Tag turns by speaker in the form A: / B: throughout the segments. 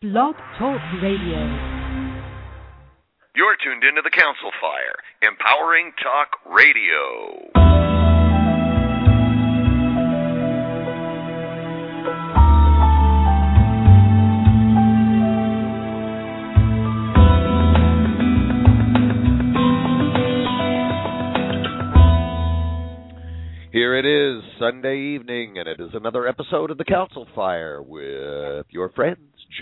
A: Blog Talk Radio.
B: You're tuned into the Council Fire, empowering talk radio.
C: Here it is, Sunday evening, and it is another episode of the Council Fire with your friends,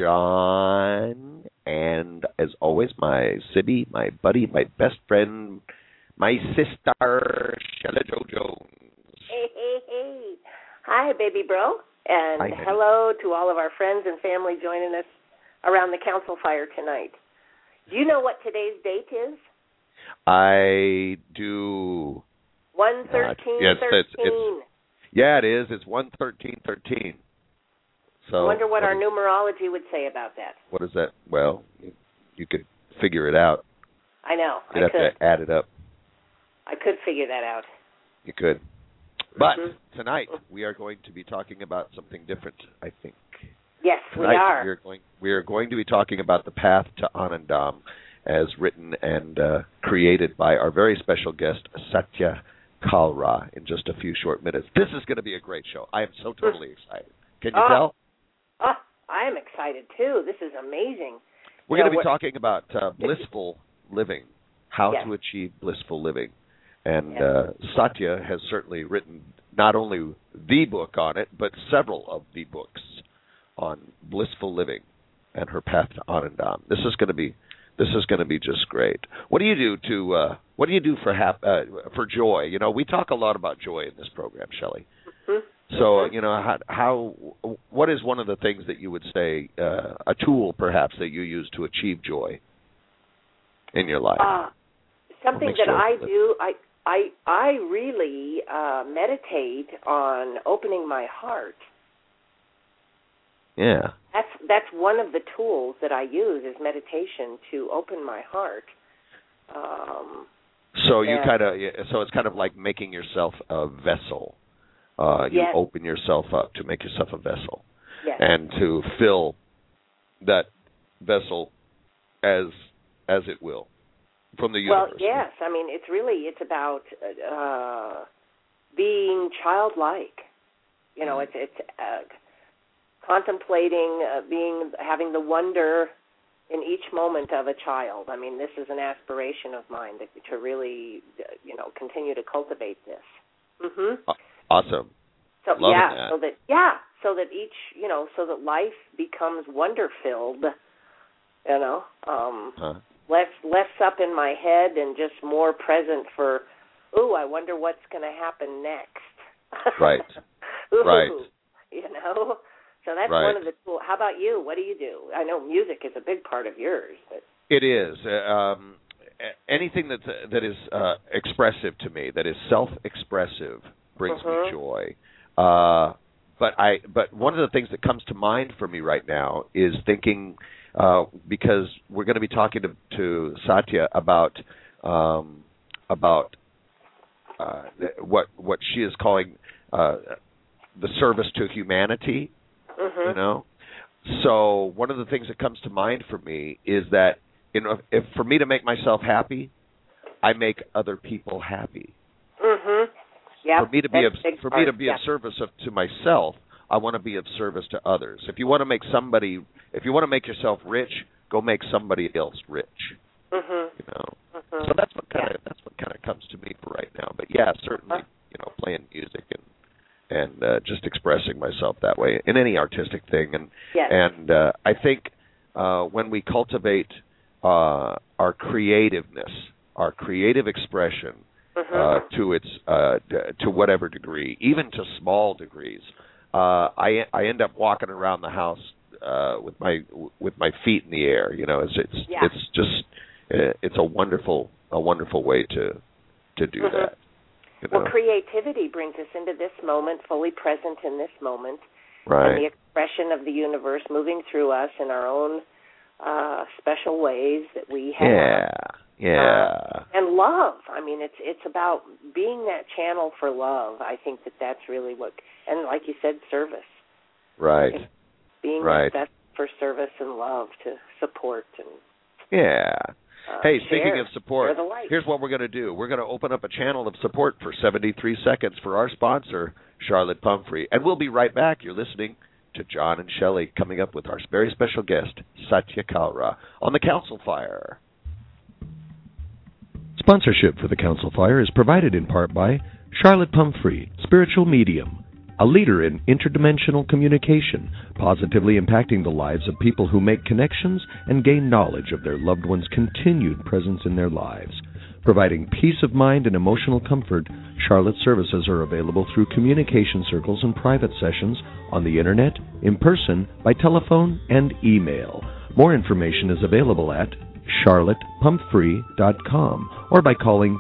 C: John, and as always, my Sibby, my buddy, my best friend, my sister, Shelley Jo Jones.
D: Hey. Hi, baby bro, and
C: Hi,
D: hello to all of our friends and family joining us around the Council Fire tonight. Do you know what today's date is?
C: I do.
D: 1/13/13.
C: Yeah, it is. It's 1/13/13. So
D: I wonder what our numerology would say about that.
C: What is that? Well, you could figure it out.
D: I know.
C: You'd have to add it up.
D: I could figure that out.
C: You could. But tonight we are going to be talking about something different, I think.
D: Yes,
C: tonight,
D: we are.
C: We are going to be talking about the path to Anandam as written and created by our very special guest, Satya Kalra, in just a few short minutes. This is going to be a great show. I am so totally excited. Can you tell?
D: Oh, I am excited, too. This is amazing.
C: We're going to be talking about blissful living, how to achieve blissful living. And Satya has certainly written not only the book on it, but several of the books on blissful living and her path to Anandam. This is going to be just great. What do you do for joy? You know, we talk a lot about joy in this program, Shelley. So, you know, what is one of the things that you would say, a tool perhaps that you use to achieve joy in your life?
D: Something that I do, I really meditate on opening my heart.
C: Yeah.
D: That's one of the tools that I use is meditation to open my heart. So it's kind of like making yourself a vessel. You open yourself up to make yourself a vessel, and to fill that vessel as it will from the universe. Well, yes. I mean, it's about being childlike. You know, it's contemplating, having the wonder in each moment of a child. I mean, this is an aspiration of mine to really, continue to cultivate this.
C: Awesome.
D: So
C: Loving that.
D: so that each, so that life becomes wonder filled. Less up in my head and just more present for. I wonder what's going to happen next.
C: Right. Right.
D: So that's one of the tools. How about you? What do you do? I know music is a big part of yours. But
C: it is. Anything that is expressive to me, that is self-expressive, brings me joy. But one of the things that comes to mind for me right now is thinking, because we're going to be talking to Satya about what she is calling the service to humanity. So one of the things that comes to mind for me is that if for me to make myself happy, I make other people happy. For me to be of service to myself, I want to be of service to others. If you want to make yourself rich, go make somebody else rich. So that's what kind of comes to me for right now. But certainly, playing music and just expressing myself that way in any artistic thing. And I think when we cultivate our creativeness, our creative expression to whatever degree, even to small degrees, I end up walking around the house with my feet in the air. It's a wonderful way to do that.
D: Well, creativity brings us into this moment, fully present in this moment,
C: right.
D: And the expression of the universe moving through us in our own special ways that we have. And love. I mean, it's about being that channel for love. I think that's really what, and like you said, service.
C: Right.
D: Being
C: right.
D: That
A: for service and love to support and
C: Hey, speaking of support,
A: share the light.
C: Here's what we're going to do. We're going to open up a channel of support for 73 seconds for our sponsor, Charlotte Pumphrey. And we'll be right back. You're listening to John and Shelley, coming up with our very special guest, Satya Kalra, on the Council Fire.
E: Sponsorship for the Council Fire is provided in part by Charlotte Pumphrey, spiritual medium, a leader in interdimensional communication, positively impacting the lives of people who make connections and gain knowledge of their loved ones' continued presence in their lives. Providing peace of mind and emotional comfort, Charlotte's services are available through communication circles and private sessions on the Internet, in person, by telephone, and email. More information is available at charlottepumphrey.com or by calling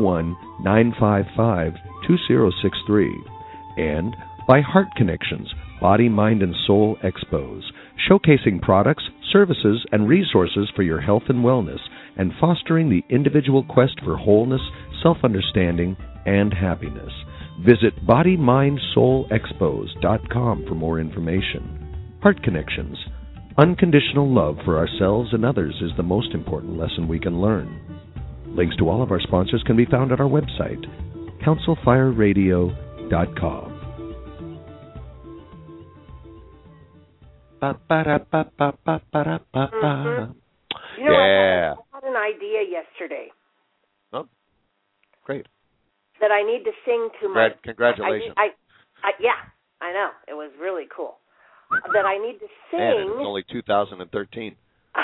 E: 501-955-2063. And by Heart Connections, Body, Mind, and Soul Expos, showcasing products, services, and resources for your health and wellness, and fostering the individual quest for wholeness, self-understanding, and happiness. Visit BodyMindSoulExpos.com for more information. Heart Connections. Unconditional love for ourselves and others is the most important lesson we can learn. Links to all of our sponsors can be found at our website, councilfireradio.com.
A: You know, I had an idea yesterday.
C: Oh, great.
A: That I need to sing to my...
C: Congratulations.
A: I know. It was really cool. That I need to sing...
C: Man, it's only 2013.
A: I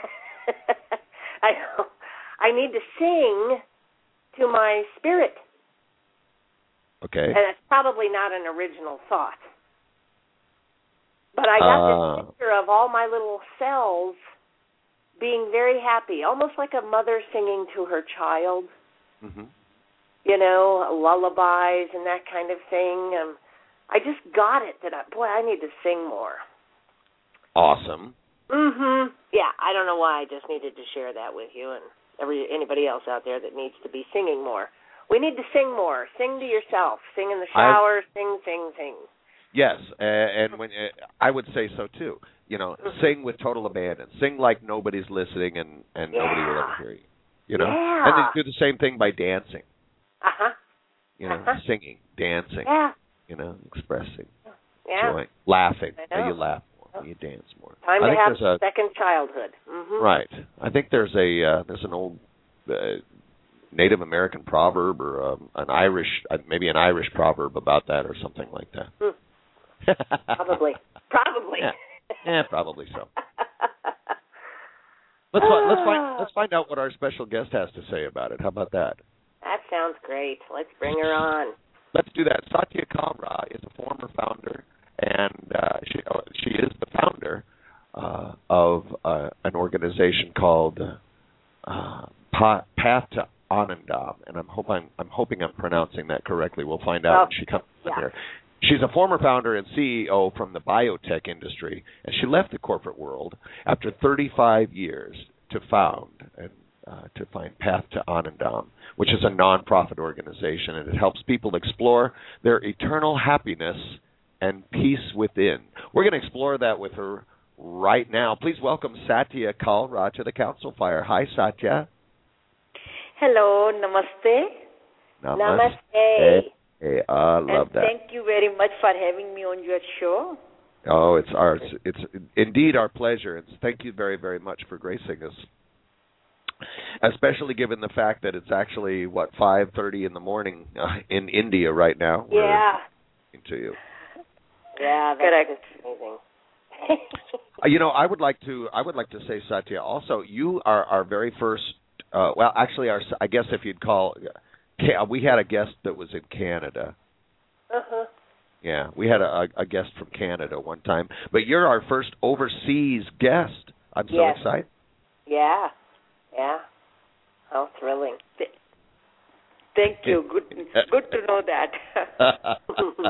A: know. I need to sing to my spirit.
C: Okay.
A: And it's probably not an original thought. But I got this picture of all my little cells being very happy, almost like a mother singing to her child.
C: Mm-hmm.
A: You know, lullabies and that kind of thing. I just got it that, I need to sing more.
C: Awesome.
A: Mm-hmm. Yeah, I don't know why. I just needed to share that with you and anybody else out there that needs to be singing more. We need to sing more. Sing to yourself. Sing in the shower. Sing.
C: Yes, and when I would say so too. You know, sing with total abandon. Sing like nobody's listening and nobody will ever hear you. You know, and then do the same thing by dancing. You know, singing, dancing.
A: Yeah.
C: You know, expressing
A: joy,
C: laughing. You laugh more. You dance more.
A: Time to have a second childhood. Mm-hmm.
C: Right. I think there's an old Native American proverb or maybe an Irish proverb about that or something like that.
A: Probably.
C: Yeah, probably so. Let's find out what our special guest has to say about it. How about that?
A: That sounds great. Let's bring her on.
C: Let's do that. Satya Kalra is a former founder, and she is the founder of an organization called Path to Anandam, and I'm hoping I'm pronouncing that correctly. We'll find out when she comes in here. She's a former founder and CEO from the biotech industry, and she left the corporate world after 35 years to found and to find Path to Anandam, which is a nonprofit organization, and it helps people explore their eternal happiness and peace within. We're going to explore that with her right now. Please welcome Satya Kalra to the Council Fire. Hi, Satya.
F: Hello, namaste.
C: Namaste. Hey, I love that.
F: Thank you very much for having me on your show.
C: Oh, it's ours. It's indeed our pleasure, and thank you very, very much for gracing us. Especially given the fact that it's actually 5:30 in the morning in India right now.
A: Yeah.
C: To you.
A: Yeah, that's amazing.
C: You know, I would like to say, Satya, also you are our very first. I guess if you'd call, we had a guest that was in Canada. Yeah, we had a guest from Canada one time, but you're our first overseas guest. I'm so excited.
A: Yeah. How thrilling.
F: Thank you. Good to know that.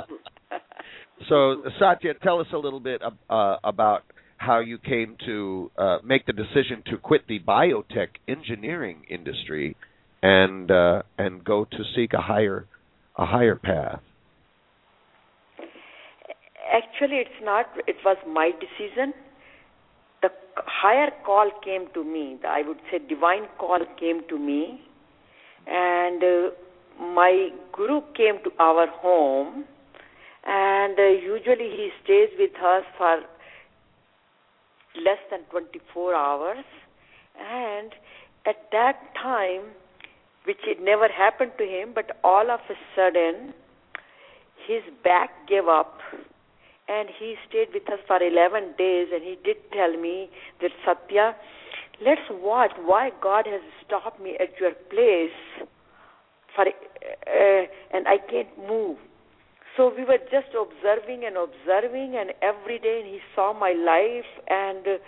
C: So, Satya, tell us a little bit about how you came to make the decision to quit the biotech engineering industry and go to seek a higher path.
F: Actually, it's not. It was my decision higher call came to me. I would say divine call came to me. And my guru came to our home. And usually he stays with us for less than 24 hours. And at that time, which it never happened to him, but all of a sudden, his back gave up, and he stayed with us for 11 days, and he did tell me that, Satya, let's watch why God has stopped me at your place, and I can't move. So we were just observing, and every day he saw my life. And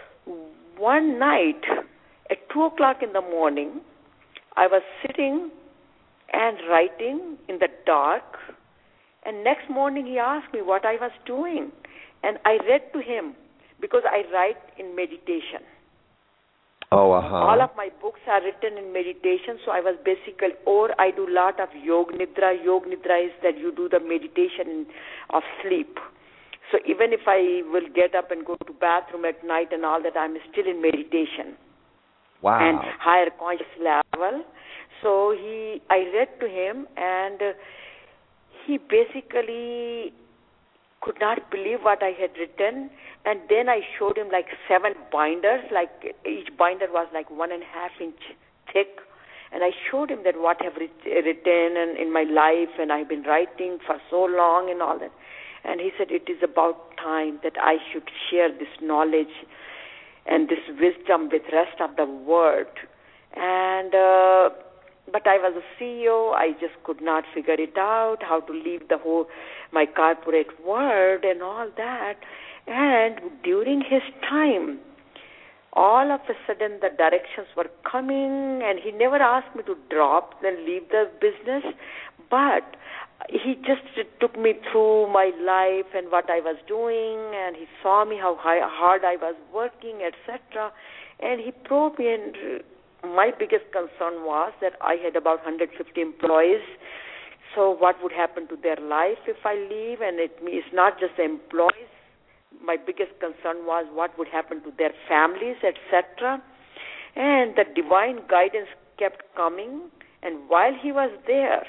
F: one night at 2 o'clock in the morning, I was sitting and writing in the dark. And next morning he asked me what I was doing. And I read to him because I write in meditation.
C: Oh,
F: All of my books are written in meditation, so I was basically, or I do a lot of Yog Nidra. Yog Nidra is that you do the meditation of sleep. So even if I will get up and go to bathroom at night and all that, I'm still in meditation.
C: Wow.
F: And higher conscious level. So I read to him, and he basically could not believe what I had written. And then I showed him like 7 binders, like each binder was like 1.5 inch thick. And I showed him that what I've written and in my life, and I've been writing for so long and all that. And he said, it is about time that I should share this knowledge and this wisdom with rest of the world. And but I was a CEO. I just could not figure it out, how to leave my corporate world and all that. And during his time, all of a sudden the directions were coming, and he never asked me to drop and leave the business, but he just took me through my life and what I was doing, and he saw me how hard I was working, etc. And he probed me, and my biggest concern was that I had about 150 employees. So what would happen to their life if I leave? And it's not just the employees. My biggest concern was what would happen to their families, etc. And the divine guidance kept coming. And while he was there,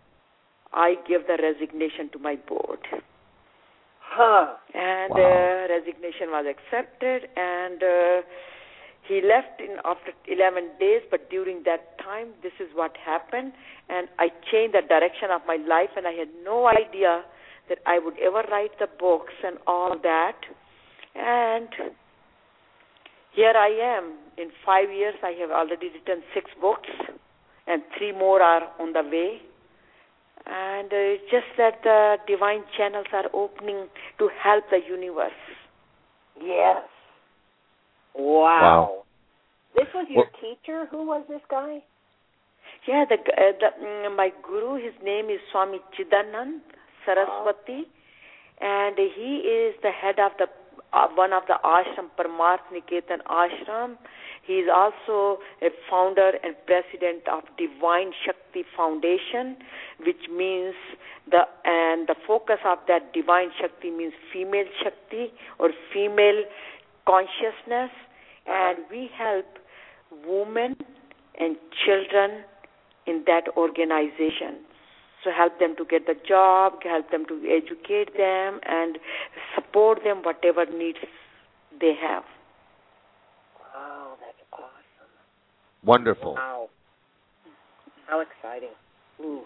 F: I gave the resignation to my board. And resignation was accepted, and he left after 11 days, but during that time, this is what happened, and I changed the direction of my life, and I had no idea that I would ever write the books and all that. And here I am. In 5 years, I have already written 6 books, and 3 more are on the way. And it's just that the divine channels are opening to help the universe.
A: Yes. Wow. This was your teacher? Who was this guy?
F: Yeah, my guru, his name is Swami Chidanand Saraswati, and he is the head of one of the ashram, Parmarth Niketan Ashram. He is also a founder and president of Divine Shakti Foundation, which means the focus of that Divine Shakti means female Shakti or female consciousness, and we help women and children in that organization. So help them to get the job, help them to educate them, and support them whatever needs they have.
A: Wow, that's awesome.
C: Wonderful.
A: Wow. How exciting. Ooh.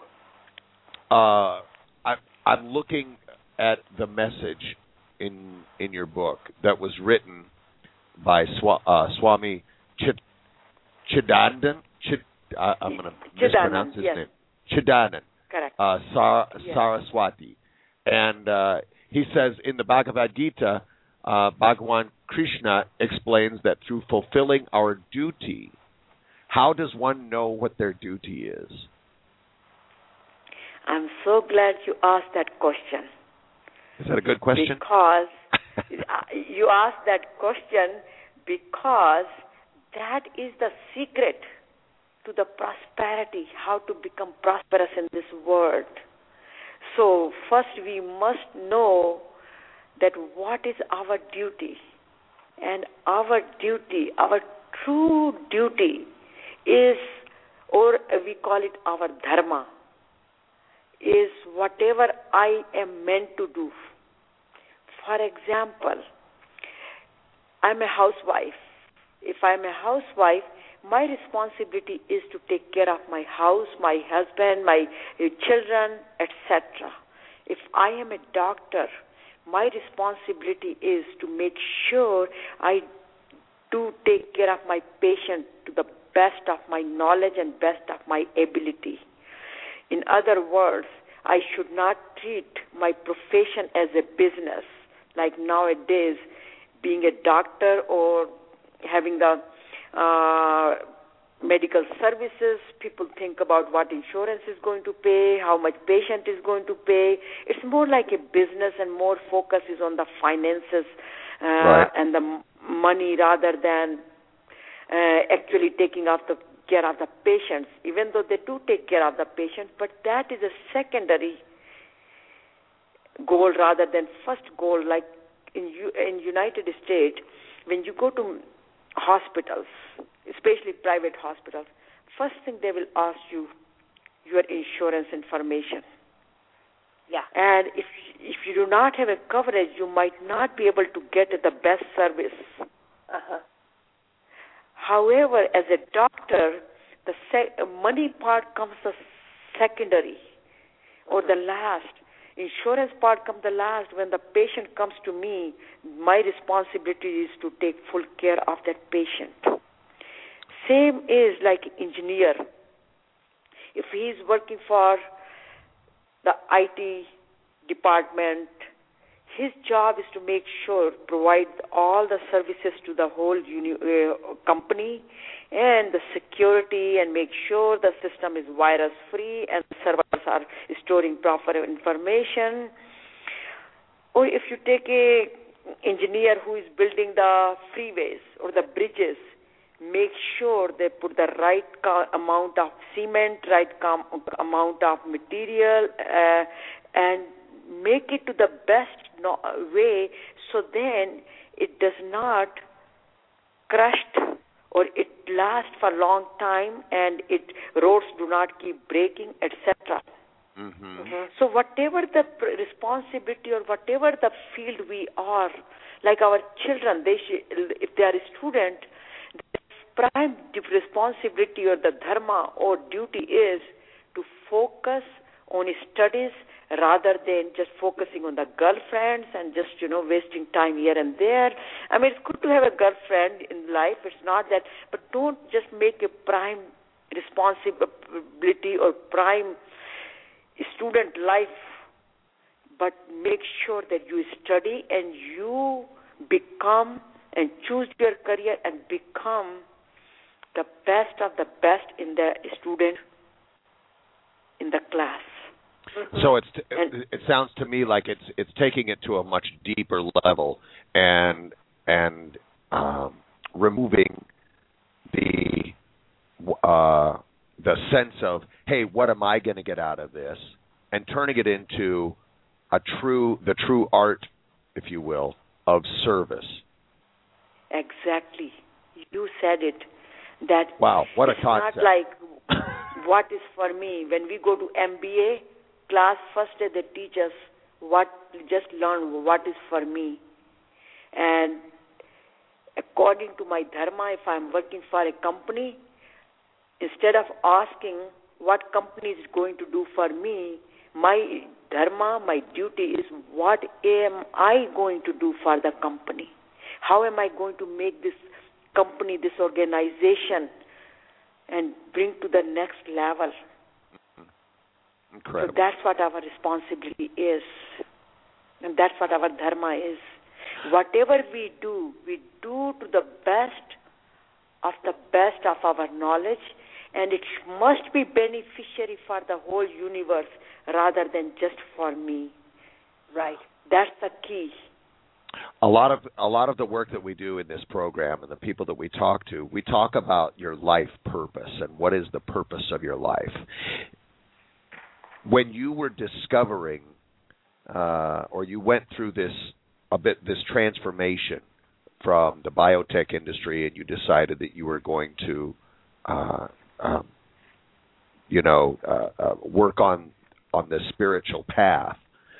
C: I'm looking at the message in your book that was written by Swami Chidanand. I'm going to mispronounce his name. Chidanand.
F: Correct.
C: Saraswati. And he says in the Bhagavad Gita, Bhagavan Krishna explains that through fulfilling our duty, how does one know what their duty is?
F: I'm so glad you asked that question.
C: Is that a good question?
F: Because you asked that question because that is the secret to the prosperity, how to become prosperous in this world. So first we must know that what is our duty. And our duty, our true duty is, or we call it our dharma, is whatever I am meant to do. For example, I'm a housewife. If I'm a housewife, my responsibility is to take care of my house, my husband, my children, etc. If I am a doctor, my responsibility is to make sure I do take care of my patient to the best of my knowledge and best of my ability. In other words, I should not treat my profession as a business, like nowadays being a doctor or having the medical services. People think about what insurance is going to pay, how much patient is going to pay. It's more like a business, and more focus is on the finances and the money rather than actually taking care of the patients, even though they do take care of the patient, but that is a secondary goal rather than first goal. Like in United States, when you go to hospitals, especially private hospitals, first thing they will ask you your insurance information.
A: Yeah.
F: And if you do not have a coverage, you might not be able to get the best service.
A: Uh-huh.
F: However, as a doctor, the money part comes the secondary or the last. Insurance part comes the last. When the patient comes to me, my responsibility is to take full care of that patient. Same is like engineer. If he is working for the IT department, his job is to make sure, provide all the services to the whole company and the security, and make sure the system is virus-free and the servers are storing proper information. Or if you take a engineer who is building the freeways or the bridges, make sure they put the right amount of cement, right amount of material, and make it to the best way, so then it does not crush or it lasts for a long time, and roads do not keep breaking, etc.
D: Mm-hmm.
F: Mm-hmm. So whatever the responsibility or whatever the field we are, like our children, if they are a student, the prime responsibility or the dharma or duty is to focus on studies rather than just focusing on the girlfriends and just, wasting time here and there. I mean, it's good to have a girlfriend in life. It's not that, but don't just make a prime responsibility or prime student life, but make sure that you study and you become and choose your career and become the best of the best in the student in the class.
D: So it sounds to me like it's taking it to a much deeper level and removing the sense of, hey, what am I going to get out of this, and turning it into the true art, if you will, of service.
F: Exactly, you said it. That
D: wow, what a concept!
F: It's not like what is for me. When we go to MBA class, first day they teach us just learn what is for me. And according to my dharma, if I'm working for a company, instead of asking what company is going to do for me, my dharma, my duty is what am I going to do for the company? How am I going to make this company, this organization, and bring to the next level?
D: Incredible.
F: So that's what our responsibility is, and that's what our dharma is. Whatever we do to the best of our knowledge, and it must be beneficiary for the whole universe rather than just for me.
A: Right.
F: That's the key.
D: A lot of the work that we do in this program and the people that we talk about your life purpose and what is the purpose of your life. When you were discovering, or you went through this transformation
C: from the biotech industry and you decided that you were going to, work on the spiritual path,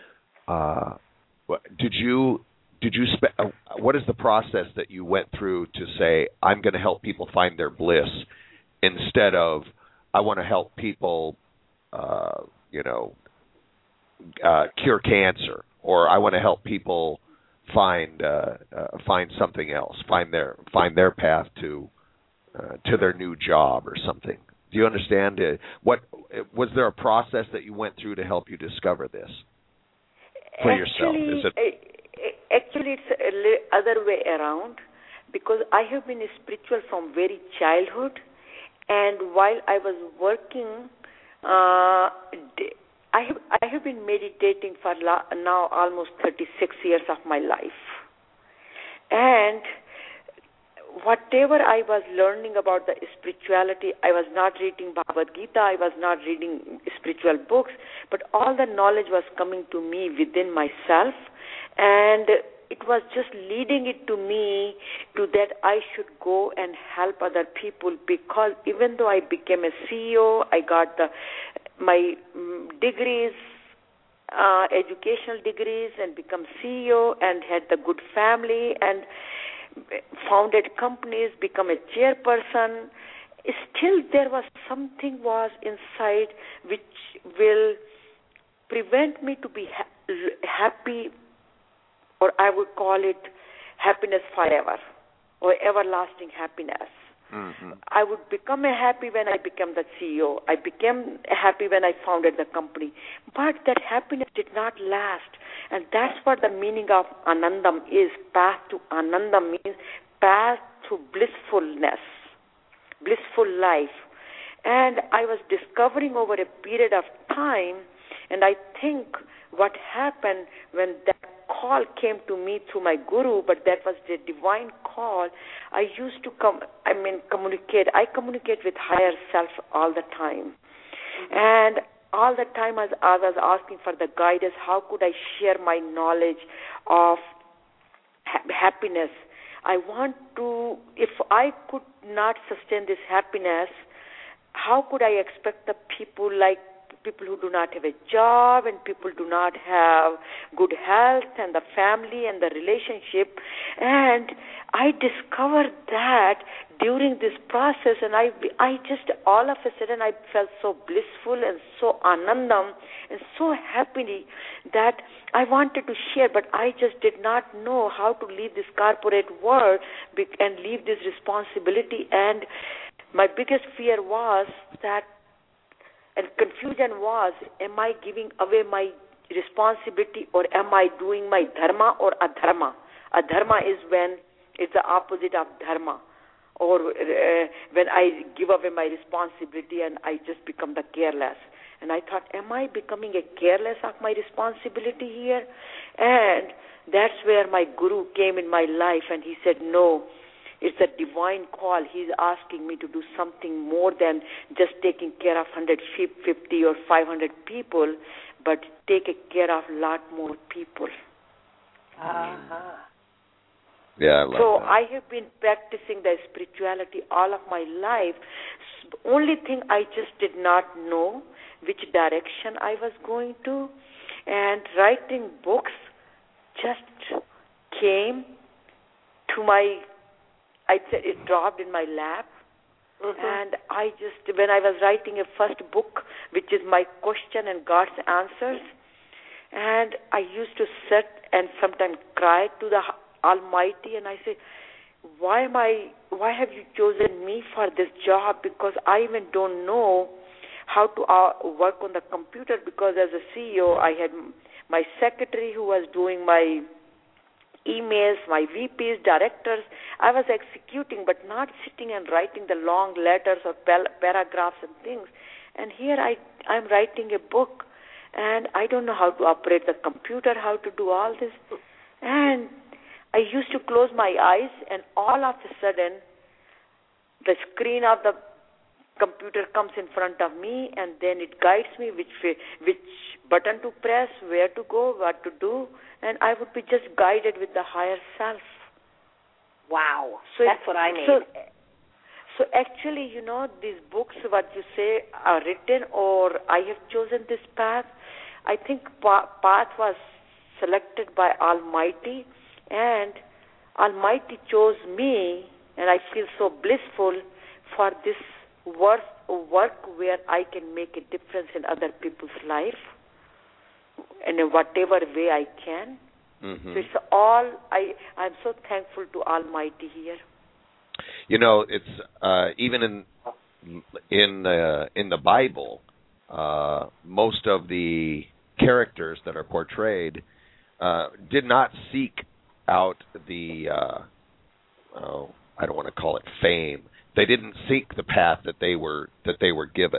C: what is the process that you went through to say, I'm going to help people find their bliss, instead of, I want to help people, cure cancer, or I want to help people find something else, find their path to their new job or something? Do you understand? What was there a process that you went through to help you discover this for yourself?
F: Actually, it's the other way around, because I have been spiritual from very childhood, and while I was working, I have been meditating for now almost 36 years of my life. And whatever I was learning about the spirituality, I was not reading Bhagavad Gita, I was not reading spiritual books, but all the knowledge was coming to me within myself, and it was just leading it to me to that I should go and help other people, because even though I became a CEO, I got my degrees, educational degrees, and become CEO and had the good family and founded companies, become a chairperson, still there was something was inside which will prevent me to be happy, or I would call it happiness forever, or everlasting happiness. Mm-hmm. I would become happy when I became the CEO. I became happy when I founded the company. But that happiness did not last. And that's what the meaning of Anandam is. Path to Anandam means path to blissfulness, blissful life. And I was discovering over a period of time, and I think what happened when that call came to me through my guru, but that was the divine call. I used to communicate. I communicate with higher self all the time. Mm-hmm. And all the time as I was asking for the guidance, how could I share my knowledge of happiness? I want to, if I could not sustain this happiness, how could I expect the people who do not have a job and people do not have good health and the family and the relationship? And I discovered that during this process, and I just all of a sudden I felt so blissful and so anandam and so happy that I wanted to share, but I just did not know how to leave this corporate world and leave this responsibility. And my biggest fear was that, and confusion was, am I giving away my responsibility, or am I doing my dharma or adharma? Adharma is when it's the opposite of dharma, or when I give away my responsibility and I just become the careless. And I thought, am I becoming a careless of my responsibility here? And that's where my guru came in my life, and he said, no, it's a divine call. He's asking me to do something more than just taking care of 150 or 500 people, but take care of a lot more people.
A: Uh-huh.
C: Yeah, I love
F: so
C: that.
F: I have been practicing the spirituality all of my life. The only thing I just did not know which direction I was going to, and writing books just came to my, I said it dropped in my lap. Mm-hmm. And I just, when I was writing a first book, which is my question and God's answers, and I used to sit and sometimes cry to the Almighty, and I say, why have you chosen me for this job? Because I even don't know how to work on the computer, because as a CEO, I had my secretary who was doing my emails, my VPs, directors. I was executing, but not sitting and writing the long letters or paragraphs and things. And here I'm writing a book, and I don't know how to operate the computer, how to do all this. And I used to close my eyes, and all of a sudden, the screen of the computer comes in front of me, and then it guides me which button to press, where to go, what to do, and I would be just guided with the higher self.
A: Wow. That's what I need.
F: So actually, these books, what you say, are written, or I have chosen this path. I think path was selected by Almighty, and Almighty chose me, and I feel so blissful for this work where I can make a difference in other people's life in whatever way I can.
D: Mm-hmm.
F: So it's all, I'm so thankful to Almighty here.
D: It's even in the Bible, most of the characters that are portrayed did not seek out the I don't want to call it fame. They didn't seek the path that they were given.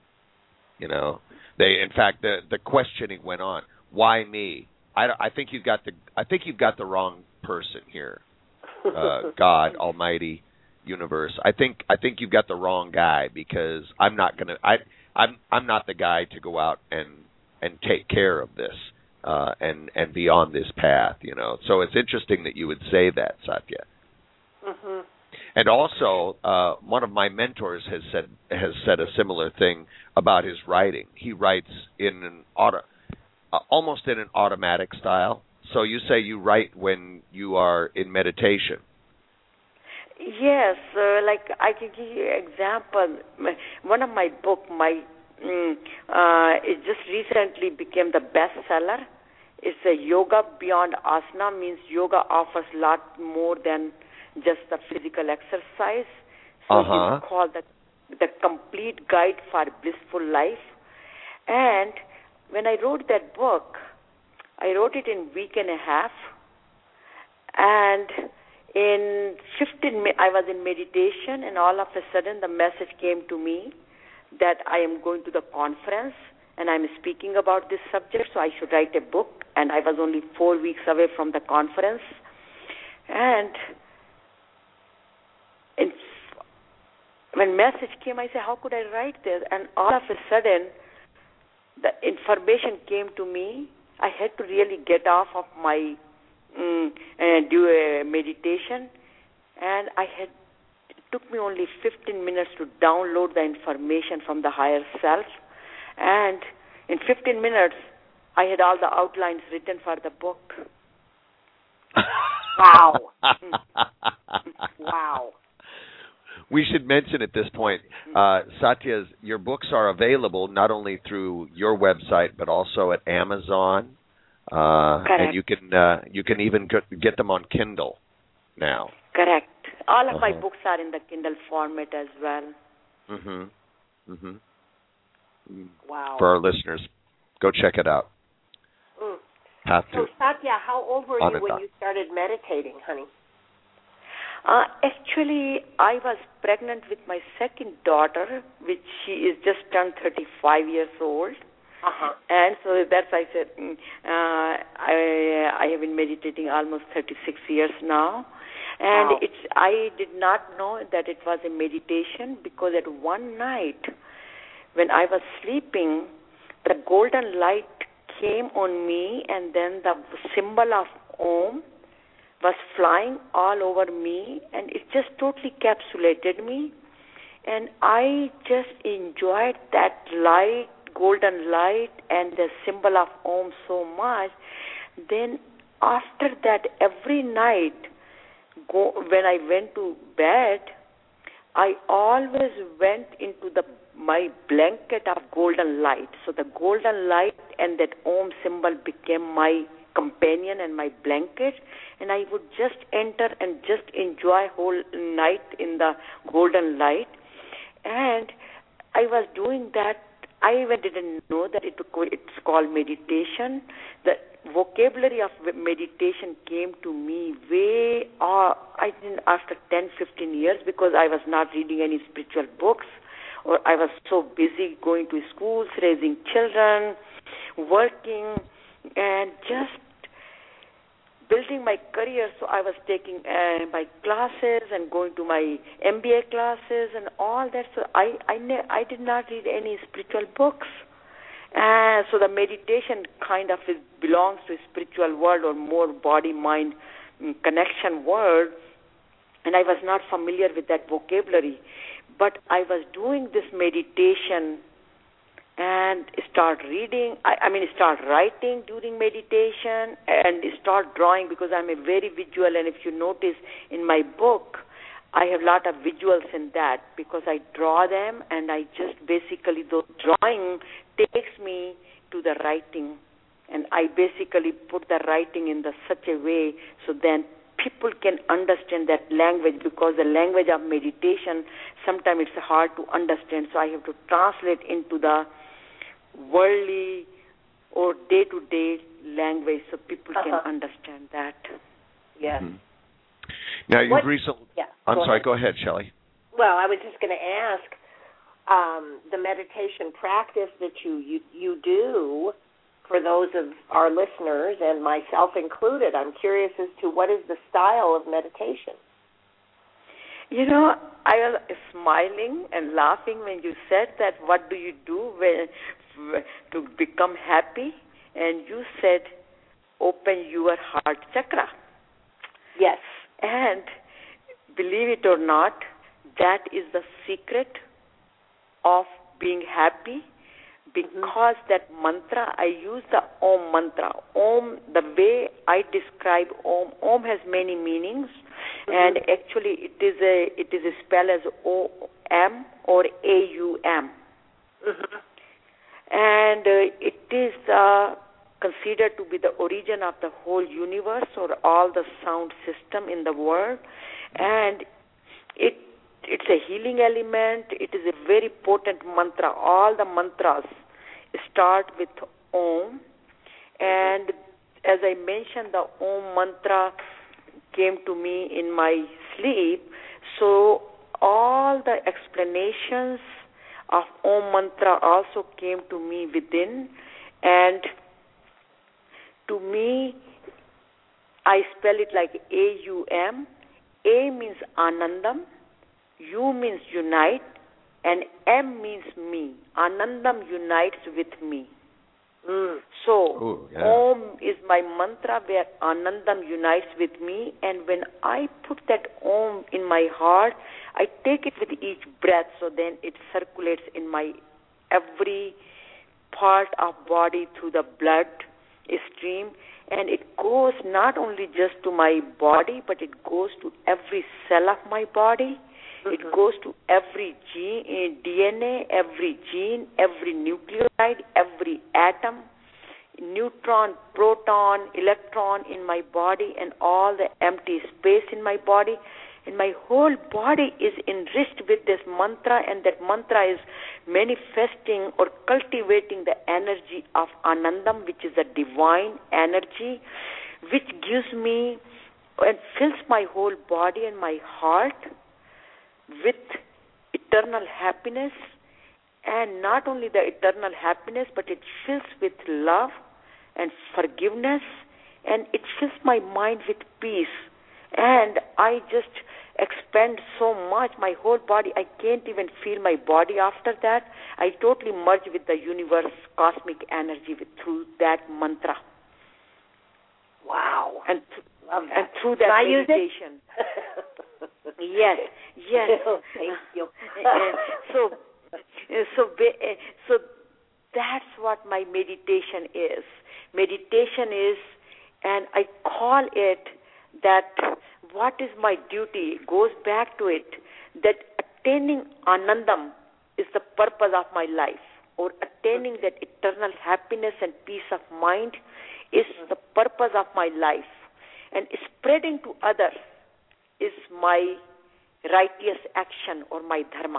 D: They, in fact, the questioning went on. Why me? I think you've got the wrong person here. God, Almighty, Universe. I think you've got the wrong guy, because I'm not the guy to go out and take care of this and be on this path. So it's interesting that you would say that, Satya.
A: Mm-hmm.
D: And also, one of my mentors has said a similar thing about his writing. He writes in almost in an automatic style. So you say you write when you are in meditation.
F: Yes, like I can give you an example. One of my book, it just recently became the bestseller. It's a Yoga Beyond Asana, means yoga offers a lot more than just the physical exercise. So it's called the Complete Guide for Blissful Life. And when I wrote that book, I wrote it in a week and a half. And in 15 minutes, I was in meditation, and all of a sudden the message came to me that I am going to the conference and I'm speaking about this subject, so I should write a book. And I was only 4 weeks away from the conference. And when message came, I said, how could I write this? And all of a sudden, the information came to me. I had to really get off of my do a meditation, and it took me only 15 minutes to download the information from the higher self, and in 15 minutes I had all the outlines written for the book.
A: Wow. Wow.
D: We should mention at this point, Satya's, your books are available not only through your website but also at Amazon. And you can even get them on Kindle now.
F: Correct. All of my books are in the Kindle format as well.
D: Mm-hmm. Mm-hmm.
A: Wow.
D: For our listeners, go check it out.
A: So, Satya, how old were you when you started meditating, honey?
F: Actually, I was pregnant with my second daughter, which she is just turned 35 years old. And so that's why I said I have been meditating almost 36 years now. And
A: wow.
F: I did not know that it was a meditation, because at one night when I was sleeping, the golden light came on me, and then the symbol of Om was flying all over me, and it just totally encapsulated me. And I just enjoyed that light, golden light, and the symbol of Om so much. Then after that, every night when I went to bed, I always went into my blanket of golden light. So the golden light and that Om symbol became my companion and my blanket, and I would just enter and just enjoy whole night in the golden light. And I was doing that. I even didn't know that it's called meditation. The vocabulary of meditation came to me I think after 10, 15 years, because I was not reading any spiritual books, or I was so busy going to schools, raising children, working, and just building my career. So I was taking my classes and going to my MBA classes and all that. So I did not read any spiritual books. So the meditation kind of belongs to a spiritual world, or more body-mind connection world. and I was not familiar with that vocabulary. But I was doing this meditation and start writing during meditation and start drawing, because I'm a very visual, and if you notice in my book, I have a lot of visuals in that because I draw them, and I just basically, the drawing takes me to the writing, and I basically put the writing in such a way so then people can understand that language, because the language of meditation, sometimes it's hard to understand, so I have to translate into the worldly or day-to-day language so people can understand that.
A: Yes.
C: Mm-hmm. Now, you've recently...
A: Yeah,
C: I'm sorry, go ahead, Shelley.
A: Well, I was just going to ask, the meditation practice that you do, for those of our listeners, and myself included, I'm curious as to what is the style of meditation?
F: I was smiling and laughing when you said that, what do you do to become happy? And you said, open your heart chakra.
A: Yes.
F: And believe it or not, that is the secret of being happy, because that mantra, I use the Om mantra. Om, the way I describe Om has many meanings, and actually it is a spell as O-M or A-U-M. And it is considered to be the origin of the whole universe or all the sound system in the world, and it's a healing element. It is a very potent mantra. All the mantras start with Om, and as I mentioned, the Om mantra came to me in my sleep, so all the explanations of Om mantra also came to me within, and to me, I spell it like A-U-M. A means Anandam, U means unite, and M means me. Anandam unites with me. So, Om is my mantra where Anandam unites with me, and when I put that Om in my heart, I take it with each breath, so then it circulates in my every part of body through the blood stream, and it goes not only just to my body, but it goes to every cell of my body. It goes to every gene, DNA, every gene, every nucleotide, every atom, neutron, proton, electron in my body, and all the empty space in my body. And my whole body is enriched with this mantra, and that mantra is manifesting or cultivating the energy of Anandam, which is a divine energy, which gives me and fills my whole body and my heart with eternal happiness. And not only the eternal happiness, but it fills with love and forgiveness, and it fills my mind with peace. And I just expand so much, my whole body, I can't even feel my body after that. I totally merge with the universe, cosmic energy through that mantra.
A: Wow.
F: And through that meditation. Yes.
A: Thank you.
F: So that's what my meditation is. Meditation is, and I call it that what is my duty, goes back to it, that attaining Anandam is the purpose of my life, or attaining that eternal happiness and peace of mind is the purpose of my life, and spreading to others is my righteous action or my dharma.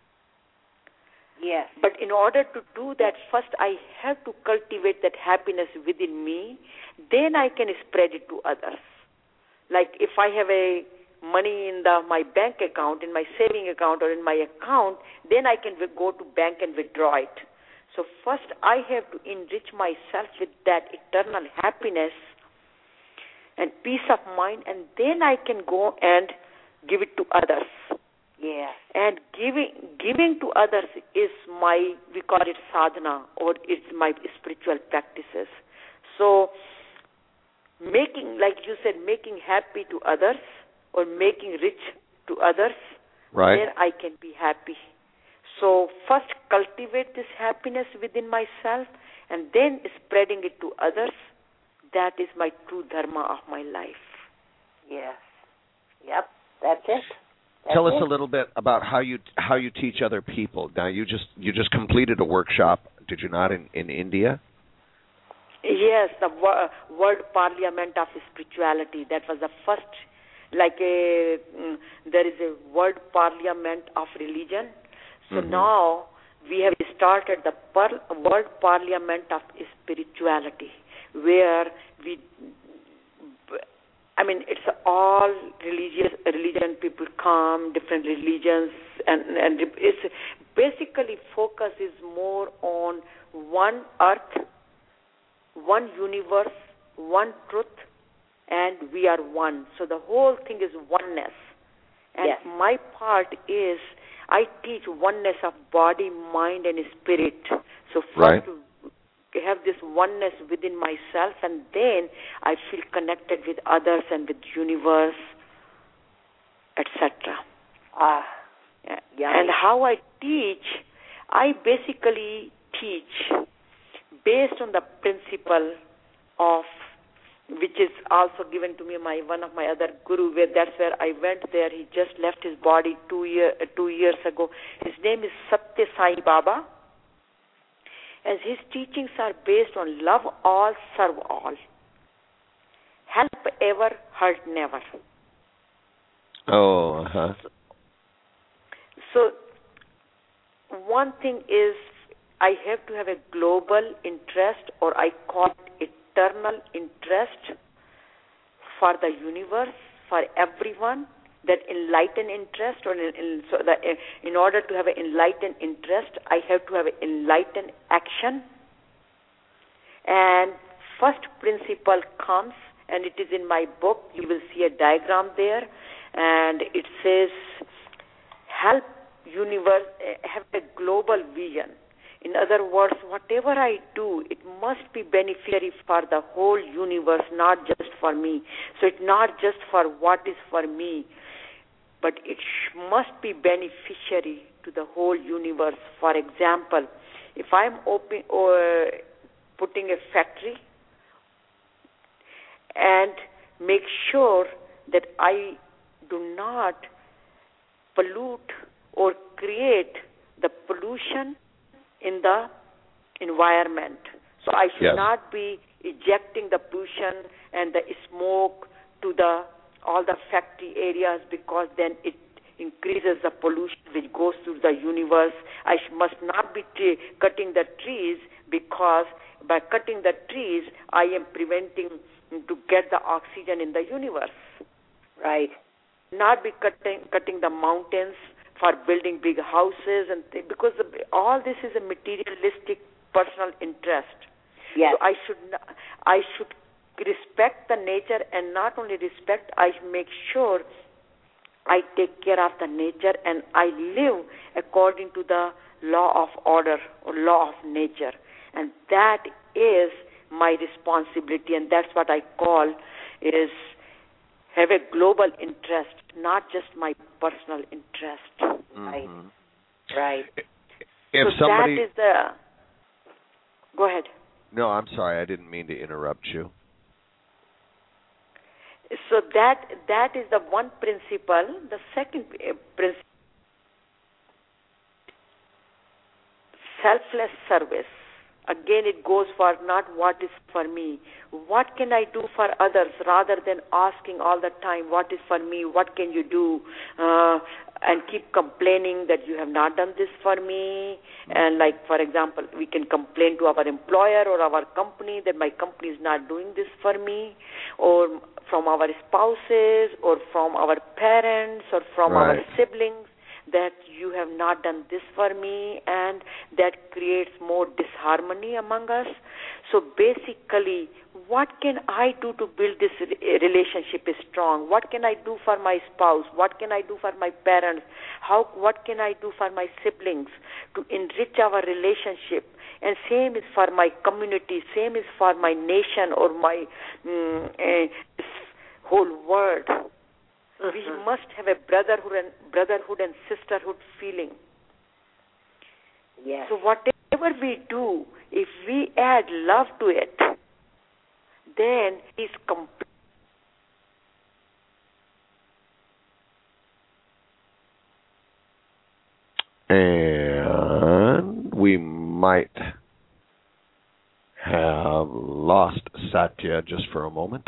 A: Yes.
F: But in order to do that, first I have to cultivate that happiness within me, then I can spread it to others. Like if I have a money in my bank account, in my saving account or in my account, then I can go to bank and withdraw it. So first I have to enrich myself with that eternal happiness and peace of mind, and then I can go and give it to others.
A: Yeah.
F: And giving to others is we call it sadhana, or it's my spiritual practices. So making, like you said, making happy to others or making rich to others,
D: right,
F: then I can be happy. So first cultivate this happiness within myself and then spreading it to others. That is my true dharma of my life.
A: Yes. Yep. That's it.
D: Tell us a little bit about how you teach other people. Now you just completed a workshop, did you not, in India?
F: Yes, the World Parliament of Spirituality. That was the first, there is a World Parliament of Religion. So now we have started the World Parliament of Spirituality, where it's all religion people come, different religions, and it's basically focus is more on one earth, one universe, one truth, and we are one. So the whole thing is oneness. And
A: yes.
F: My part is I teach oneness of body, mind, and spirit. So first have this oneness within myself, and then I feel connected with others and with universe, etc. And how I teach, I basically teach based on the principle of, which is also given to me by one of my other guru, that's where I went there. He just left his body 2 years ago. His name is Satya Sai Baba. As his teachings are based on love all, serve all. Help ever, hurt never.
D: Oh, uh-huh.
F: So one thing is I have to have a global interest, or I call it eternal interest for the universe, for everyone, that enlightened interest, or in order to have an enlightened interest, I have to have an enlightened action. And first principle comes, and it is in my book. You will see a diagram there, and it says, help universe have a global vision. In other words, whatever I do, it must be beneficiary for the whole universe, not just for me. So it's not just for what is for me, but it must be beneficiary to the whole universe. For example, if I'm putting a factory and make sure that I do not pollute or create the pollution in the environment. So I should not be ejecting the pollution and the smoke to all the factory areas, because then it increases the pollution which goes through the universe. I must not be cutting the trees, because by cutting the trees, I am preventing to get the oxygen in the universe.
A: Right.
F: Not be cutting the mountains for building big houses, and because all this is a materialistic personal interest.
A: Yes.
F: So I should respect the nature, and not only respect, I make sure I take care of the nature and I live according to the law of order or law of nature. And that is my responsibility, and that's what I call is have a global interest, not just my personal interest.
A: Mm-hmm. Right.
D: If somebody...
F: that is the... Go ahead.
D: No, I'm sorry. I didn't mean to interrupt you.
F: So that is the one principle. The second principle, selfless service. Again, it goes for not what is for me. What can I do for others, rather than asking all the time, what is for me, what can you do, and keep complaining that you have not done this for me. And like, for example, we can complain to our employer or our company that my company is not doing this for me, or from our spouses, or from our parents, or from our siblings, that you have not done this for me, and that creates more disharmony among us. So basically, what can I do to build this relationship strong? What can I do for my spouse? What can I do for my parents? What can I do for my siblings to enrich our relationship? And same is for my community, same is for my nation or my whole world. We must have a brotherhood and sisterhood feeling.
A: Yes.
F: So whatever we do, if we add love to it, then it's complete.
C: And we might have lost Satya just for a moment.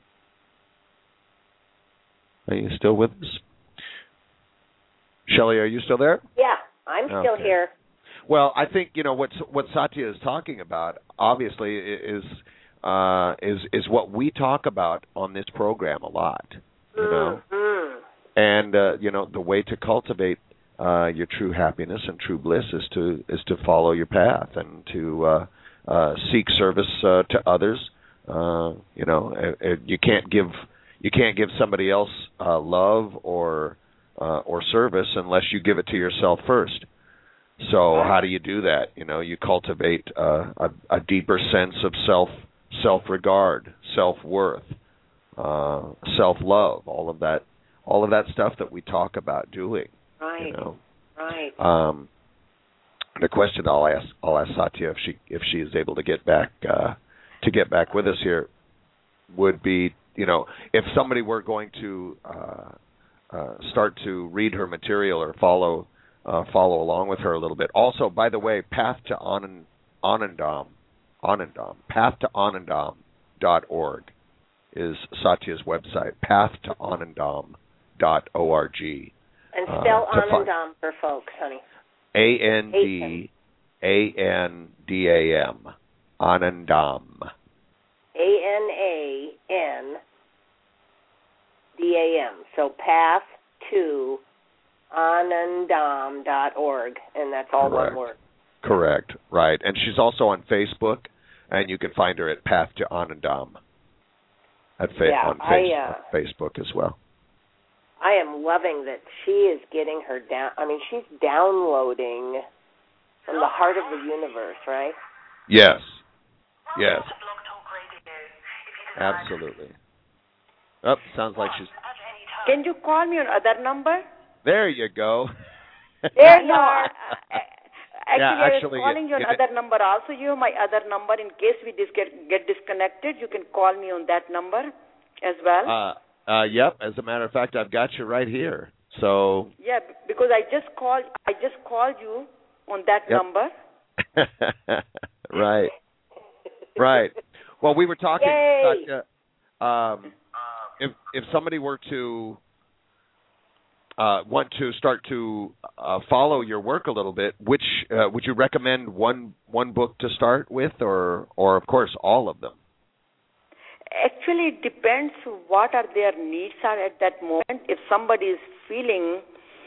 C: Are you still with us? Shelley, are you still there?
A: Yeah, I'm still here.
C: Well, I think what Satya is talking about obviously is what we talk about on this program a lot. And the way to cultivate your true happiness and true bliss is to follow your path and to seek service to others. You can't give somebody else love or service unless you give it to yourself first. So how do you do that? You cultivate a deeper sense of self-regard, self-worth, self-love, all of that stuff that we talk about doing.
A: Right. Right.
C: The question I'll ask Satya if she is able to get back with us here would be, if somebody were going to start to read her material or follow along with her a little bit. Also, by the way, Path to Anandam, pathtoanandam.org is Satya's website, pathtoanandam.org.
A: And spell Anandam for folks, honey.
C: Andam. Anandam.
A: Anandam. So path to anandam.org, and that's all
C: Correct.
A: one word.
C: Correct, right. And she's also on Facebook, and you can find her at Path to Anandam on Facebook as well.
A: I am loving that she is getting her down. I mean, she's downloading from the heart of the universe, right?
C: Yes. Yes. Absolutely. Oh, sounds like she's...
F: Can you call me on other number?
C: There you go.
F: There you are. Actually,
C: I
F: was calling you on other number also. You have my other number. In case we get disconnected, you can call me on that number as well.
C: Yep. As a matter of fact, I've got you right here. So.
F: Yeah, because I just called you on that number.
C: Right. Right. Well, we were talking about if somebody were to want to start to follow your work a little bit, which would you recommend one book to start with, or of course all of them?
F: Actually, it depends what are their needs are at that moment. If somebody is feeling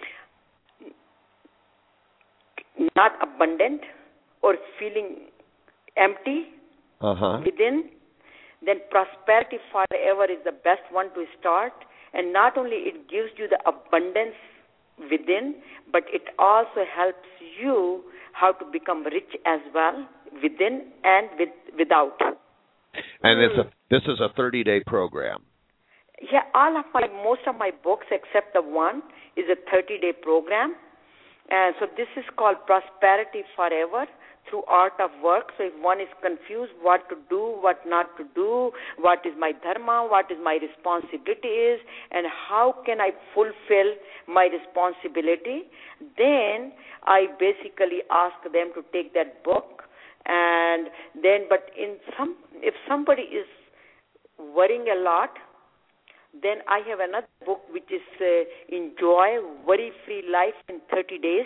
F: not abundant or feeling empty within, then Prosperity Forever is the best one to start. And not only it gives you the abundance within, but it also helps you how to become rich as well, within and without.
C: And this is a 30-day program.
F: Yeah, most of my books, except the one, is a 30-day program. And so this is called Prosperity Forever through Art of Work. So if one is confused what to do, what not to do, what is my dharma, what is my responsibility is, and how can I fulfill my responsibility, then I basically ask them to take that book. And then, if somebody is worrying a lot, then I have another book which is Enjoy Worry-Free Life in 30 Days.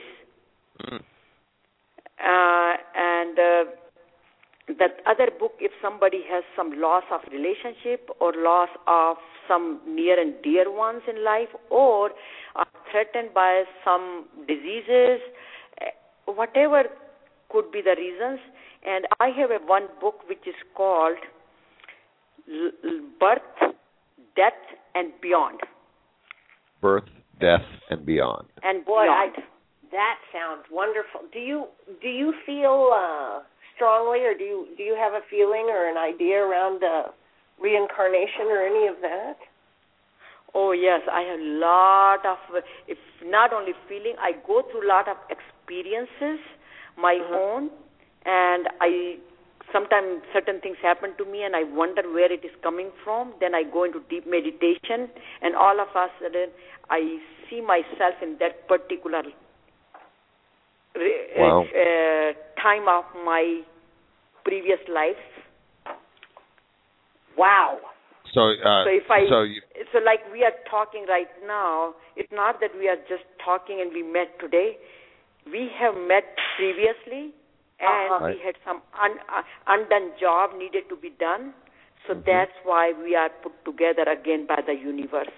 F: And that other book, if somebody has some loss of relationship or loss of some near and dear ones in life, or are threatened by some diseases, whatever could be the reasons. And I have one book which is called Birth, Death, and Beyond.
C: Birth, Death, and Beyond.
A: And boy, that sounds wonderful. Do you feel strongly, or do you have a feeling or an idea around reincarnation or any of that?
F: Oh, yes. I have a lot of, if not only feeling, I go through a lot of experiences, my own, and sometimes certain things happen to me and I wonder where it is coming from. Then I go into deep meditation, and all of a sudden I see myself in that particular time of my previous lives.
A: Wow.
F: So like we are talking right now, it's not that we are just talking and we met today. We have met previously, and we had some undone job needed to be done. So that's why we are put together again by the universe.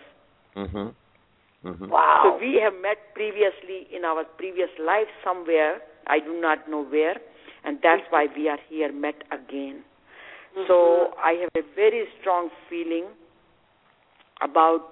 A: Wow.
F: So we have met previously in our previous life somewhere. I do not know where, and that's why we are here met again. So I have a very strong feeling about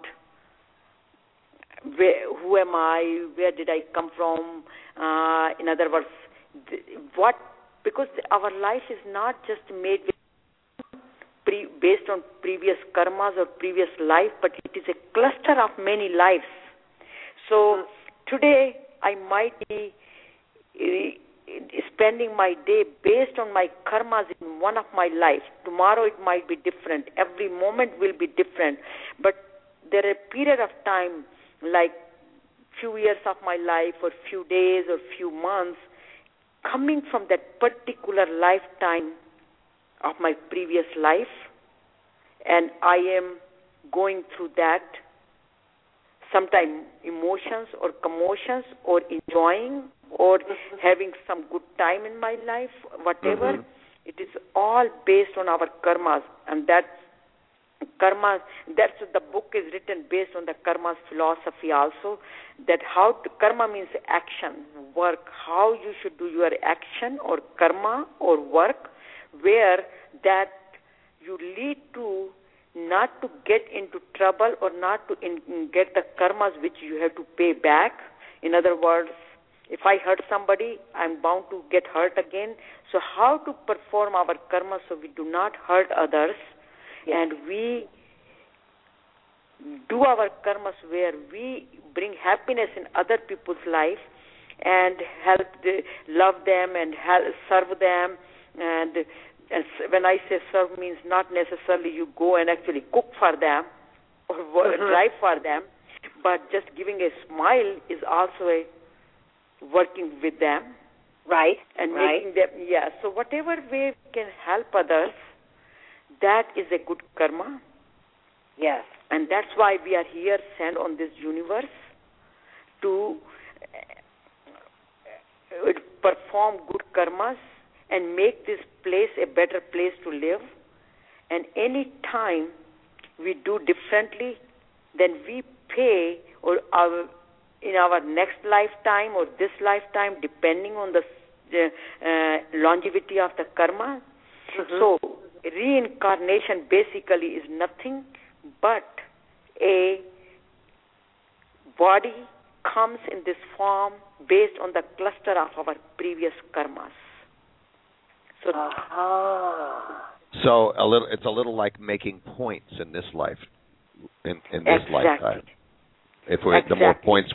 F: who am I, where did I come from. In other words, because our life is not just made based on previous karmas or previous life, but it is a cluster of many lives. So today I might be spending my day based on my karmas in one of my lives. Tomorrow it might be different. Every moment will be different. But there are a period of time, like few years of my life or few days or few months, coming from that particular lifetime of my previous life, and I am going through that, sometimes emotions or commotions or enjoying or having some good time in my life, whatever. It is all based on our karmas, and that karma, that's the book is written based on the karma's philosophy also, that karma means action, work, how you should do your action or karma or work, where that you lead to not to get into trouble or not to get the karmas which you have to pay back. In other words, if I hurt somebody, I'm bound to get hurt again. So how to perform our karma so we do not hurt others, and we do our karmas where we bring happiness in other people's life and help love them and serve them. And when I say serve, means not necessarily you go and actually cook for them or drive for them, but just giving a smile is also working with them.
A: Right.
F: And making them, so whatever way we can help others, that is a good karma.
A: Yes.
F: And that's why we are here, sent on this universe, to perform good karmas and make this place a better place to live. And any time we do differently, then we pay in our next lifetime or this lifetime, depending on the longevity of the karma. So reincarnation basically is nothing but a body comes in this form based on the cluster of our previous karmas. So,
C: so it's a little like making points in this life, in this lifetime. If the more points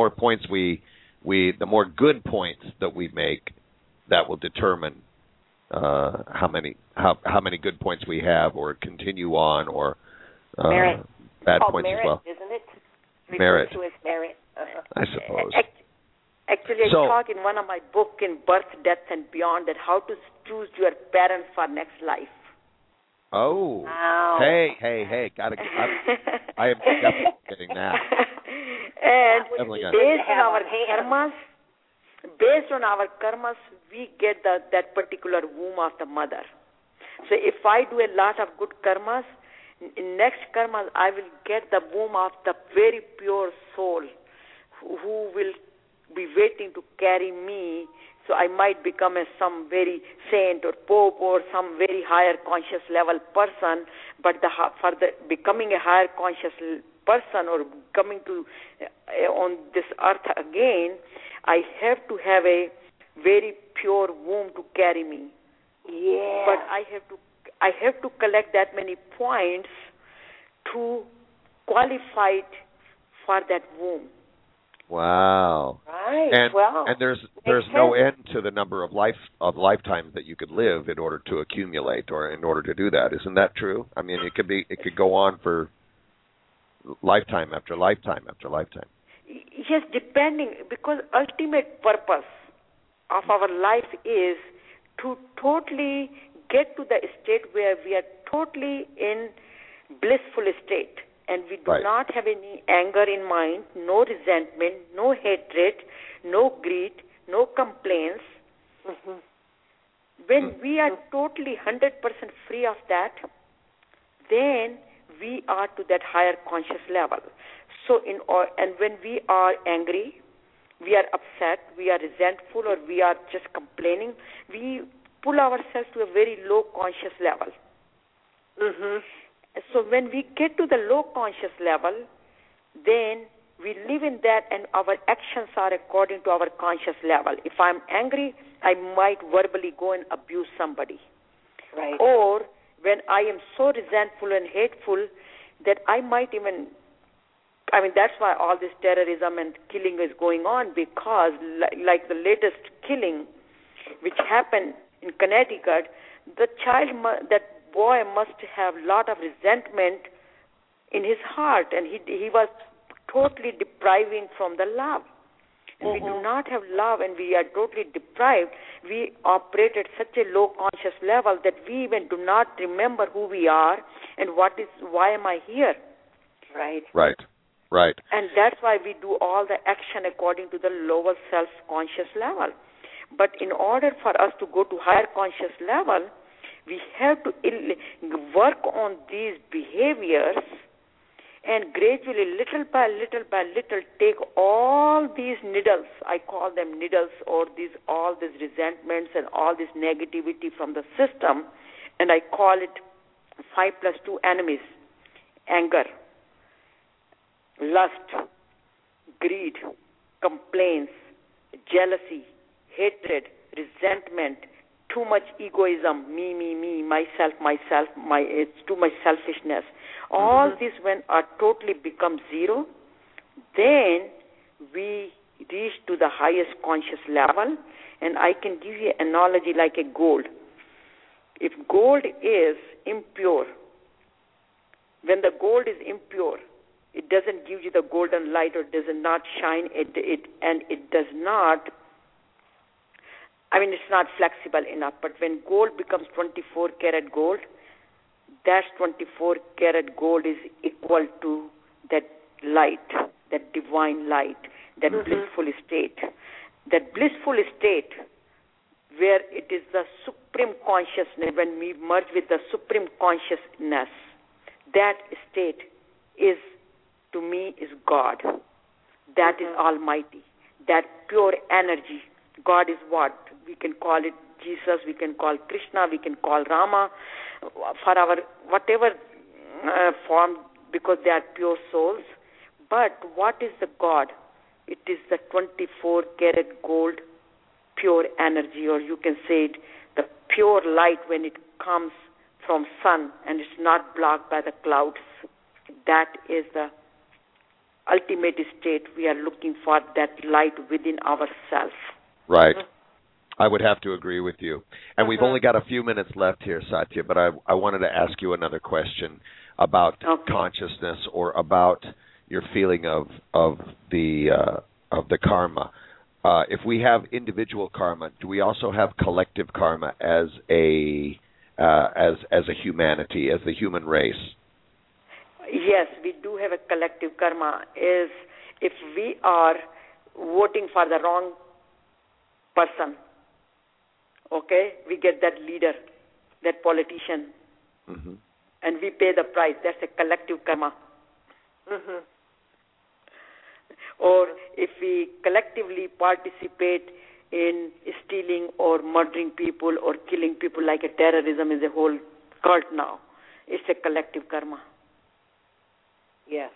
C: the more good points that we make, that will determine how many good points we have, or continue on, or
A: merit.
C: Bad points
A: merit,
C: as well.
A: Isn't it?
C: Merit.
A: To its merit.
C: I suppose.
F: Actually, I talk in one of my books, in Birth, Death, and Beyond, that how to choose your parents for next life.
C: Oh.
A: Wow.
C: Hey, gotta get. I am definitely getting that.
F: And based on our karmas, we get that particular womb of the mother. So if I do a lot of good karmas, in next karmas I will get the womb of the very pure soul who will be waiting to carry me. So I might become some very saint or pope or some very higher conscious level person, but for becoming a higher conscious person or coming to on this earth again, I have to have a very pure womb to carry me.
A: Yeah.
F: But I have to collect that many points to qualified for that womb.
C: Wow.
A: Right.
C: And there's no end to the number of lifetimes that you could live in order to accumulate or in order to do that. Isn't that true? I mean, it could go on for lifetime after lifetime after lifetime.
F: Yes, depending, because ultimate purpose of our life is to totally get to the state where we are totally in blissful state. And we do not have any anger in mind, no resentment, no hatred, no greed, no complaints. Mm-hmm. When we are totally 100% free of that, then we are to that higher conscious level. So, and when we are angry, we are upset, we are resentful, or we are just complaining, we pull ourselves to a very low conscious level. Mm-hmm. So when we get to the low conscious level, then we live in that and our actions are according to our conscious level. If I'm angry, I might verbally go and abuse somebody.
A: Right.
F: Or when I am so resentful and hateful that I might even, that's why all this terrorism and killing is going on, because like the latest killing which happened in Connecticut, the child, that boy must have a lot of resentment in his heart, and he was totally depriving from the love. And we do not have love, and we are totally deprived. We operate at such a low conscious level that we even do not remember who we are and why am I here.
A: Right.
F: And that's why we do all the action according to the lower self-conscious level. But in order for us to go to higher conscious level, we have to work on these behaviors and gradually, little by little, take all these needles, I call them needles, or all these resentments and all this negativity from the system, and I call it 5+2 enemies: anger, lust, greed, complaints, jealousy, hatred, resentment, too much egoism, me, myself, it's too much selfishness. All these, when are totally become zero, then we reach to the highest conscious level. And I can give you an analogy like a gold. If gold is impure, when the gold is impure, it doesn't give you the golden light, or does not shine, and it does not, it's not flexible enough. But when gold becomes 24 karat gold, that 24 karat gold is equal to that light, that divine light, that blissful state. That blissful state where it is the supreme consciousness, when we merge with the supreme consciousness, that state is, to me, is God. That is Almighty. That pure energy. God is what? We can call it Jesus, we can call Krishna, we can call Rama, for our whatever form, because they are pure souls. But what is the God? It is the 24 karat gold pure energy, or you can say it, the pure light when it comes from sun and it's not blocked by the clouds. That is the ultimate state. We are looking for that light within ourselves.
C: Right. I would have to agree with you. And we've only got a few minutes left here, Satya, but I wanted to ask you another question about consciousness, or about your feeling of the karma. If we have individual karma, do we also have collective karma as a humanity, as the human race?
F: Yes, we do have a collective karma. Is if we are voting for the wrong person, okay, we get that leader, that politician, and we pay the price. That's a collective karma. Or if we collectively participate in stealing or murdering people or killing people, like a terrorism is a whole cult now, it's a collective karma.
A: Yes.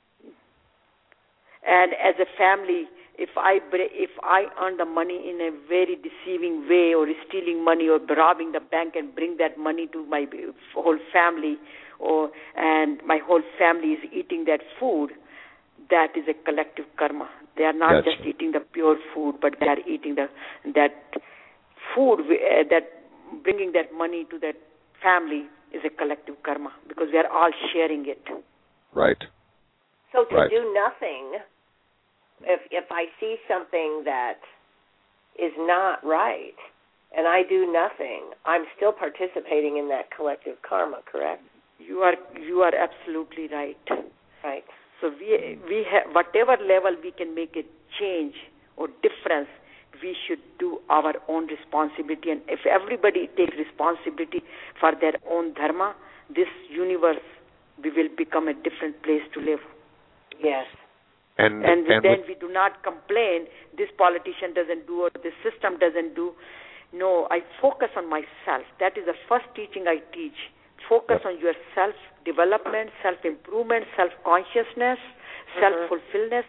F: And as a family, if I earn the money in a very deceiving way, or stealing money, or robbing the bank and bring that money to my whole family, and my whole family is eating that food, that is a collective karma. They are not just eating the pure food, but they are eating that food, that bringing that money to that family is a collective karma, because we are all sharing it.
D: Right.
A: So to do nothing, if I see something that is not right and I do nothing, I'm still participating in that collective karma, correct?
F: You are absolutely right.
A: Right.
F: So we have, whatever level we can make a change or difference, we should do our own responsibility. And if everybody takes responsibility for their own dharma, this universe, we will become a different place to live.
A: Yes.
F: And then we do not complain, this politician doesn't do or this system doesn't do. No, I focus on myself. That is the first teaching I teach. Focus on your self-development, self-improvement, self-consciousness, self-fulfillment,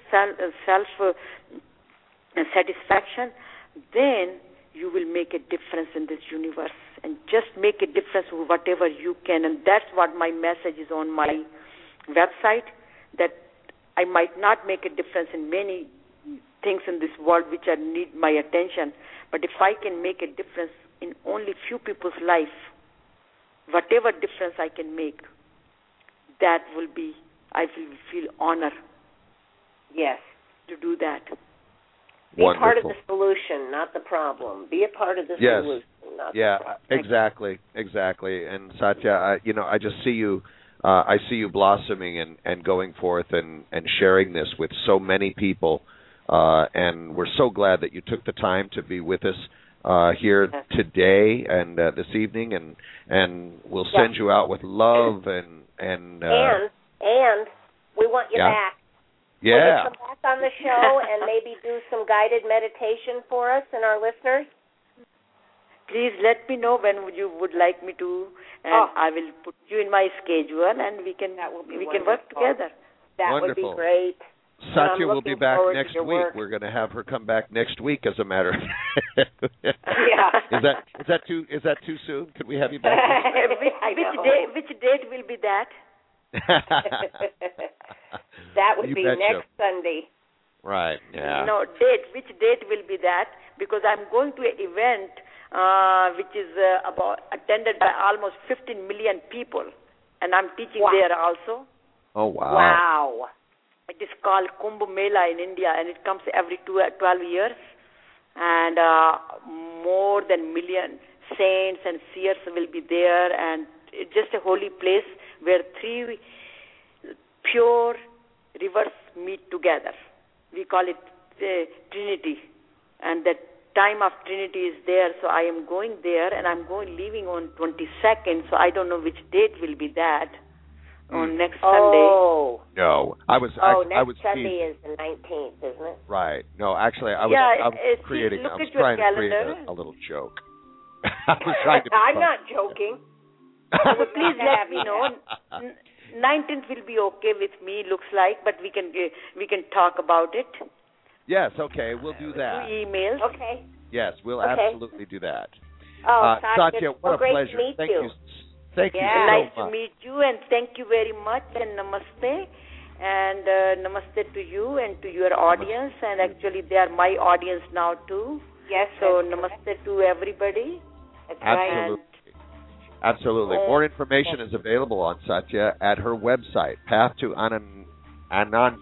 F: self-satisfaction. Then you will make a difference in this universe. And just make a difference with whatever you can. And that's what my message is on my website, that I might not make a difference in many things in this world which need my attention, but if I can make a difference in only few people's life, whatever difference I can make, that will be, I will feel honor.
A: Yes.
F: To do that.
A: Be a part of the solution, not the problem. Be a part of the solution, not the problem.
D: Exactly. And Satya, I just see you. I see you blossoming and going forth and sharing this with so many people, and we're so glad that you took the time to be with us here today and this evening, and we'll send you out with love and
A: we want you back.
D: Yeah.
A: Will you come back on the show and maybe do some guided meditation for us and our listeners?
F: Please let me know when you would like me to, and I will put you in my schedule, and we can work together.
A: That would be great.
D: Satya will be back next week. We're going to have her come back next week, as a matter of fact. Is that too soon? Could we have you back?
F: Which date will be that?
A: That would be next Sunday.
D: Right. Yeah.
F: No, which date will be that? Because I'm going to an event which is attended by almost 15 million people, and I'm teaching there also.
D: Oh, wow.
A: Wow.
F: It is called Kumbh Mela in India, and it comes every 12 years, and more than million saints and seers will be there, and it's just a holy place where 3 pure rivers meet together. We call it Trinity, and that time of Trinity is there, so I am going there, and I'm leaving on 22nd, so I don't know which date will be that. On next Sunday.
D: Oh. No.
A: Next Sunday is the 19th, isn't it?
D: Right. No, actually, I was trying to create a little joke. I was trying to
A: I'm not joking.
F: So please let me know. 19th will be okay with me, looks like, but we can talk about it.
D: Yes, okay, we'll do that.
F: Through emails.
A: Okay.
D: Yes, we'll absolutely do that.
A: Oh,
D: Satya, what a pleasure.
A: To meet
D: Thank you.
F: Thank
D: you
F: so
D: much.
F: Nice to meet you, and thank you very much, and namaste. And namaste to you and to your audience, and actually they are my audience now too.
A: Yes.
F: So namaste to everybody.
D: Absolutely. Absolutely. More information is available on Satya at her website, Path to Anandam.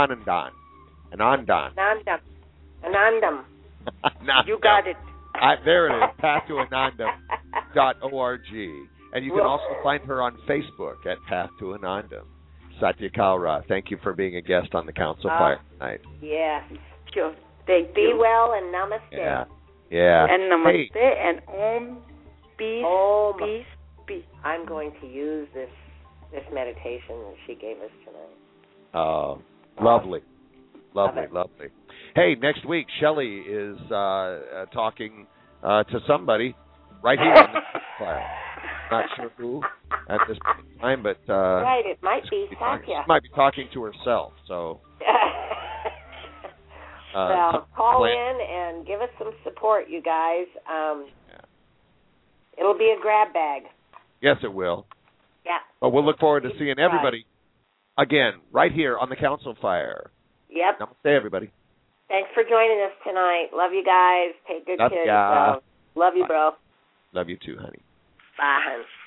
F: You got it.
D: There it is, pathtoanandam.org. And you can also find her on Facebook at Path to Anandam. Satya Kalra, thank you for being a guest on the Council Fire tonight.
A: Yes.
F: Sure. Thank
A: you. Be well and namaste.
D: Yeah.
F: And namaste and om, peace, peace.
A: I'm going to use this meditation that she gave us tonight.
D: Oh, lovely. Lovely. Hey, next week, Shelley is talking to somebody right here on the fire. Not sure who at this point in time, but
A: right, it might be Satya.
D: She might be talking to herself. So,
A: call in and give us some support, you guys. It'll be a grab bag.
D: Yes, it will.
A: Yeah.
C: Well, we'll look forward to seeing everybody again right here on the Council Fire.
A: Yep.
C: Namaste, everybody.
A: Thanks for joining us tonight. Love you guys. Take good care of yourselves. Love you, bro.
C: Love you too, honey.
A: Bye, honey.